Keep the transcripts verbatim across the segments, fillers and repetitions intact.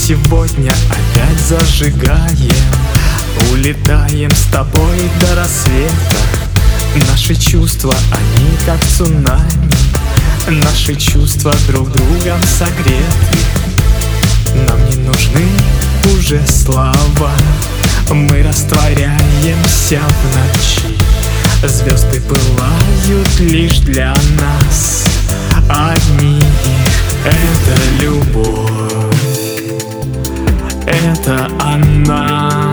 сегодня опять зажигаем, улетаем с тобой до рассвета. Наши чувства, они как цунами, наши чувства друг другом согреты. Нам не нужны уже слова, мы растворяемся в ночи. Звезды пылают лишь для нас одни. Это любовь, это она,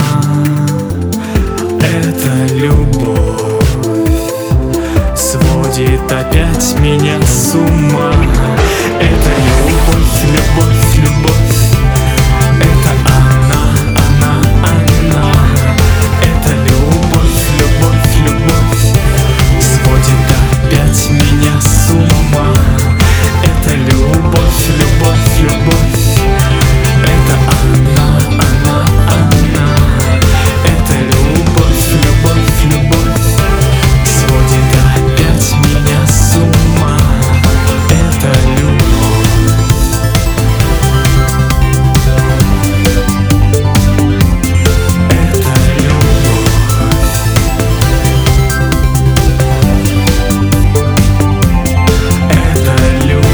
это любовь сводит опять меня с ума. Это любовь, любовь, любовь, это она, она, она. Это любовь, любовь, любовь сводит опять меня с ума. Это любовь, любовь, любовь, это она, она, она. Это любовь, любовь, любовь сводит опять меня с ума. Это любовь. Это любовь. Это любовь.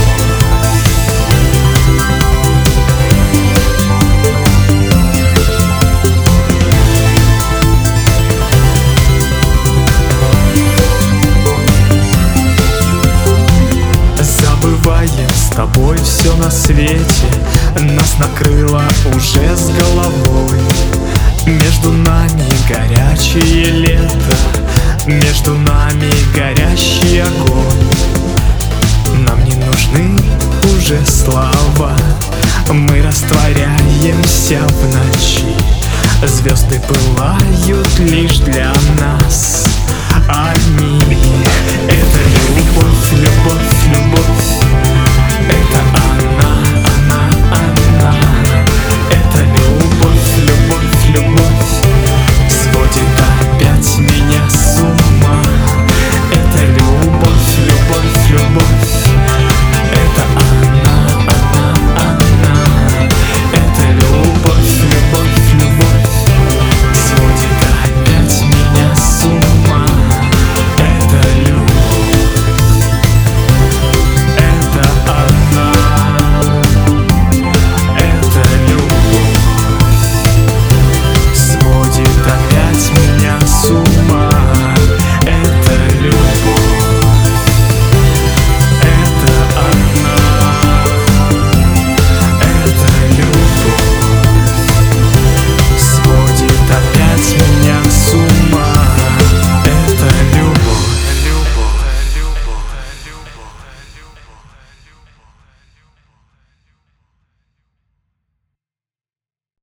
Забываем с тобой все на свете, нас накрыло уже с головой. Между нами горячее лето, между нами горящий огонь. Нам не нужны уже слова, мы растворяемся в ночи. Звезды пылают лишь для нас одни. Это любовь, любовь,